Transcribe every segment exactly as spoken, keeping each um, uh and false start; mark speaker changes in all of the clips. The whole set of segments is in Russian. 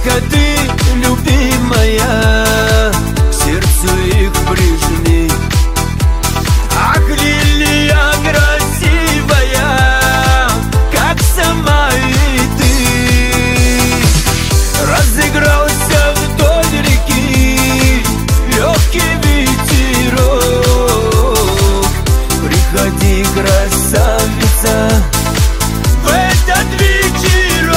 Speaker 1: только ты, любимая, к сердцу их прижми. Ах, лилия красивая, как сама и ты. Разыгрался вдоль реки легкий ветерок. Приходи, красавица, в этот вечерок.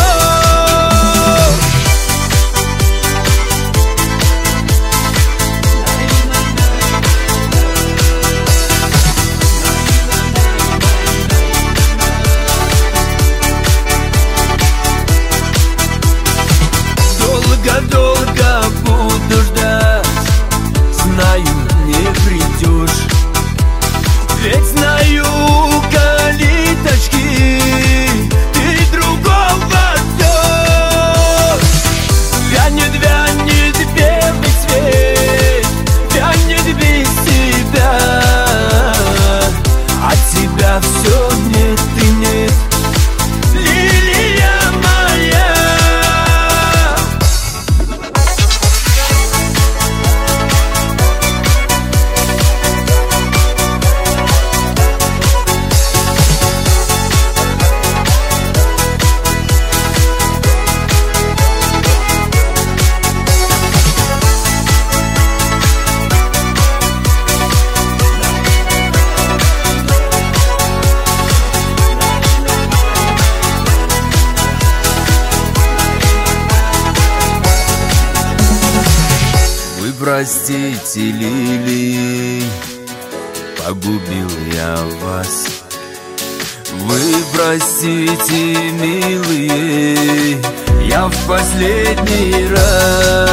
Speaker 1: Долго-долго буду ждать, знаю, не придешь. Ведь знаю, калиточки, ты другого ждешь. Вянет, вянет белый цвет, вянет без тебя. От тебя все нет и нет, лилия моя. Простите, лилии, погубил я вас. Вы простите, милые, я в последний раз.